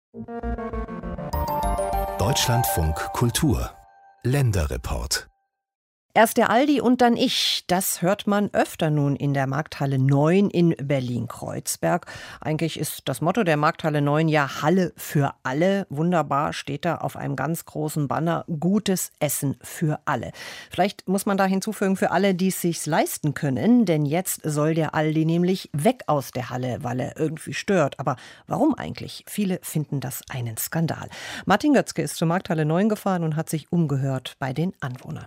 Deutschlandfunk Kultur Länderreport. Erst der Aldi und dann ich, das hört man öfter nun in der Markthalle 9 in Berlin-Kreuzberg. Eigentlich ist das Motto der Markthalle 9 ja Halle für alle. Wunderbar steht da auf einem ganz großen Banner: gutes Essen für alle. Vielleicht muss man da hinzufügen, für alle, die es sich leisten können, denn jetzt soll der Aldi nämlich weg aus der Halle, weil er irgendwie stört. Aber warum eigentlich? Viele finden das einen Skandal. Martin Götzke ist zur Markthalle 9 gefahren und hat sich umgehört bei den Anwohnern.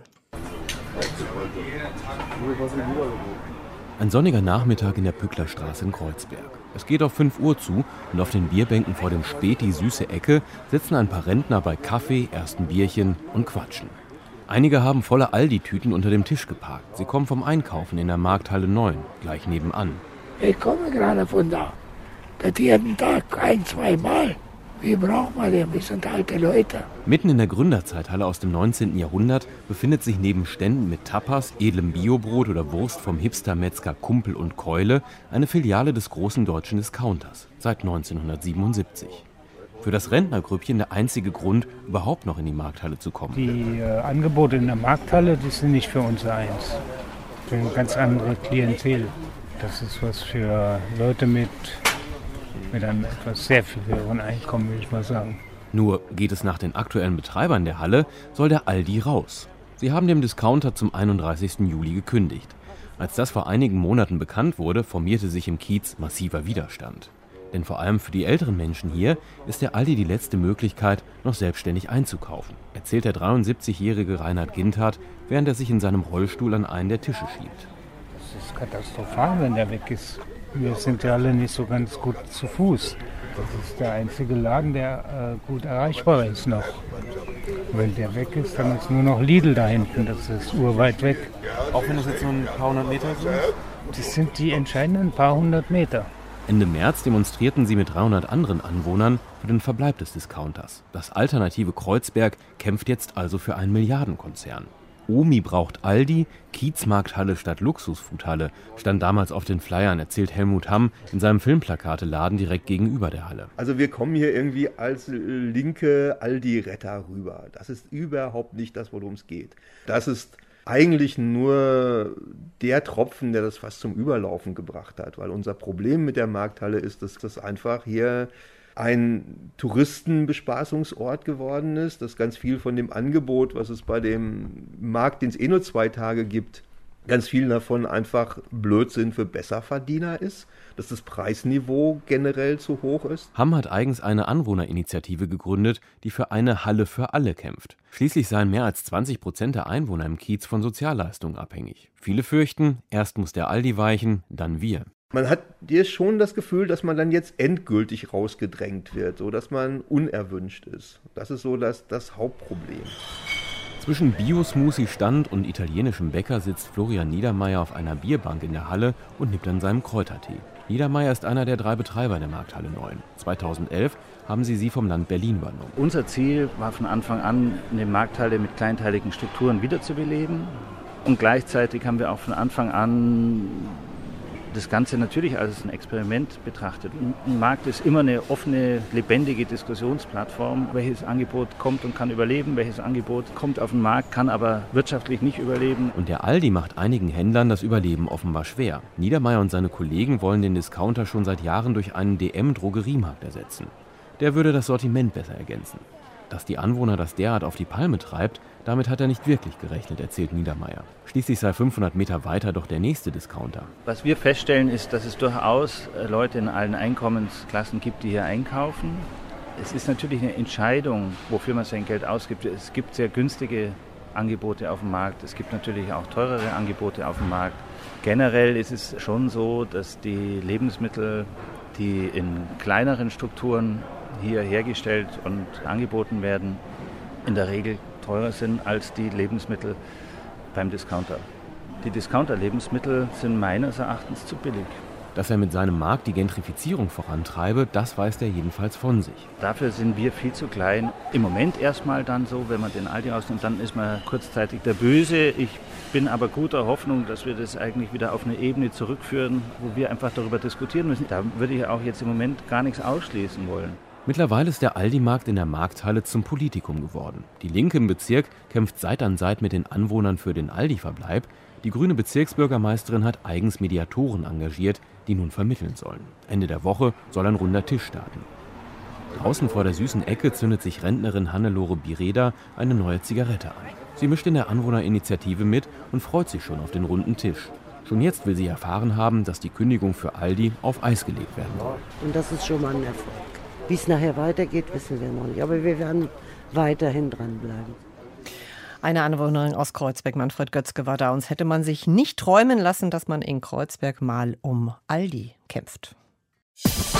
Ein sonniger Nachmittag in der Pücklerstraße in Kreuzberg. Es geht auf 5 Uhr zu und auf den Bierbänken vor dem Späti Süße Ecke sitzen ein paar Rentner bei Kaffee, ersten Bierchen und quatschen. Einige haben volle Aldi-Tüten unter dem Tisch geparkt. Sie kommen vom Einkaufen in der Markthalle 9, gleich nebenan. Ich komme gerade von da. Das jeden Tag, 1-2 Mal. Wie braucht man den? Wir sind alte Leute. Mitten in der Gründerzeithalle aus dem 19. Jahrhundert befindet sich neben Ständen mit Tapas, edlem Biobrot oder Wurst vom Hipster-Metzger Kumpel und Keule eine Filiale des großen deutschen Discounters seit 1977. Für das Rentnergrüppchen der einzige Grund, überhaupt noch in die Markthalle zu kommen. Die Angebote in der Markthalle, die sind nicht für uns eins. Für eine ganz andere Klientel. Das ist was für Leute mit einem etwas sehr viel höheren Einkommen, will ich mal sagen. Nur geht es nach den aktuellen Betreibern der Halle, soll der Aldi raus. Sie haben dem Discounter zum 31. Juli gekündigt. Als das vor einigen Monaten bekannt wurde, formierte sich im Kiez massiver Widerstand. Denn vor allem für die älteren Menschen hier ist der Aldi die letzte Möglichkeit, noch selbstständig einzukaufen, erzählt der 73-jährige Reinhard Ginthardt, während er sich in seinem Rollstuhl an einen der Tische schiebt. Das ist katastrophal, wenn der weg ist. Wir sind ja alle nicht so ganz gut zu Fuß. Das ist der einzige Laden, der gut erreichbar ist noch. Wenn der weg ist, dann ist nur noch Lidl da hinten. Das ist urweit weg. Auch wenn es jetzt nur ein paar hundert Meter sind? Das sind die entscheidenden paar hundert Meter. Ende März demonstrierten sie mit 300 anderen Anwohnern für den Verbleib des Discounters. Das alternative Kreuzberg kämpft jetzt also für einen Milliardenkonzern. Omi braucht Aldi, Kiezmarkthalle statt Luxusfoodhalle, stand damals auf den Flyern, erzählt Helmut Hamm in seinem Filmplakateladen direkt gegenüber der Halle. Also wir kommen hier irgendwie als linke Aldi-Retter rüber. Das ist überhaupt nicht das, worum es geht. Das ist eigentlich nur der Tropfen, der das fast zum Überlaufen gebracht hat. Weil unser Problem mit der Markthalle ist, dass das einfach hier ein Touristenbespaßungsort geworden ist, dass ganz viel von dem Angebot, was es bei dem Markt, den es nur 2 Tage gibt, ganz viel davon einfach Blödsinn für Besserverdiener ist, dass das Preisniveau generell zu hoch ist. Hamm hat eigens eine Anwohnerinitiative gegründet, die für eine Halle für alle kämpft. Schließlich seien mehr als 20% der Einwohner im Kiez von Sozialleistungen abhängig. Viele fürchten, erst muss der Aldi weichen, dann wir. Man hat hier schon das Gefühl, dass man dann jetzt endgültig rausgedrängt wird, so dass man unerwünscht ist. Das ist so das Hauptproblem. Zwischen Bio-Smoothie-Stand und italienischem Bäcker sitzt Florian Niedermeyer auf einer Bierbank in der Halle und nippt an seinem Kräutertee. Niedermeyer ist einer der 3 Betreiber der Markthalle 9. 2011 haben sie vom Land Berlin übernommen. Unser Ziel war von Anfang an, eine Markthalle mit kleinteiligen Strukturen wiederzubeleben. Und gleichzeitig haben wir auch von Anfang an das Ganze natürlich als ein Experiment betrachtet. Ein Markt ist immer eine offene, lebendige Diskussionsplattform. Welches Angebot kommt und kann überleben, welches Angebot kommt auf den Markt, kann aber wirtschaftlich nicht überleben. Und der Aldi macht einigen Händlern das Überleben offenbar schwer. Niedermeyer und seine Kollegen wollen den Discounter schon seit Jahren durch einen DM-Drogeriemarkt ersetzen. Der würde das Sortiment besser ergänzen. Dass die Anwohner das derart auf die Palme treibt, damit hat er nicht wirklich gerechnet, erzählt Niedermeyer. Schließlich sei 500 Meter weiter doch der nächste Discounter. Was wir feststellen, ist, dass es durchaus Leute in allen Einkommensklassen gibt, die hier einkaufen. Es ist natürlich eine Entscheidung, wofür man sein Geld ausgibt. Es gibt sehr günstige Angebote auf dem Markt. Es gibt natürlich auch teurere Angebote auf dem Markt. Generell ist es schon so, dass die Lebensmittel, die in kleineren Strukturen hier hergestellt und angeboten werden, in der Regel teurer sind als die Lebensmittel beim Discounter. Die Discounter-Lebensmittel sind meines Erachtens zu billig. Dass er mit seinem Markt die Gentrifizierung vorantreibe, das weist er jedenfalls von sich. Dafür sind wir viel zu klein. Im Moment erstmal dann so, wenn man den Aldi ausnimmt, dann ist man kurzzeitig der Böse. Ich bin aber guter Hoffnung, dass wir das eigentlich wieder auf eine Ebene zurückführen, wo wir einfach darüber diskutieren müssen. Da würde ich auch jetzt im Moment gar nichts ausschließen wollen. Mittlerweile ist der Aldi-Markt in der Markthalle zum Politikum geworden. Die Linke im Bezirk kämpft Seit an Seit mit den Anwohnern für den Aldi-Verbleib. Die grüne Bezirksbürgermeisterin hat eigens Mediatoren engagiert, die nun vermitteln sollen. Ende der Woche soll ein runder Tisch starten. Draußen vor der süßen Ecke zündet sich Rentnerin Hannelore Bireda eine neue Zigarette an. Sie mischt in der Anwohnerinitiative mit und freut sich schon auf den runden Tisch. Schon jetzt will sie erfahren haben, dass die Kündigung für Aldi auf Eis gelegt werden soll. Und das ist schon mal ein Erfolg. Wie es nachher weitergeht, wissen wir noch nicht. Aber wir werden weiterhin dranbleiben. Eine Anwohnerin aus Kreuzberg, Manfred Götzke, war da. Uns hätte man sich nicht träumen lassen, dass man in Kreuzberg mal um Aldi kämpft.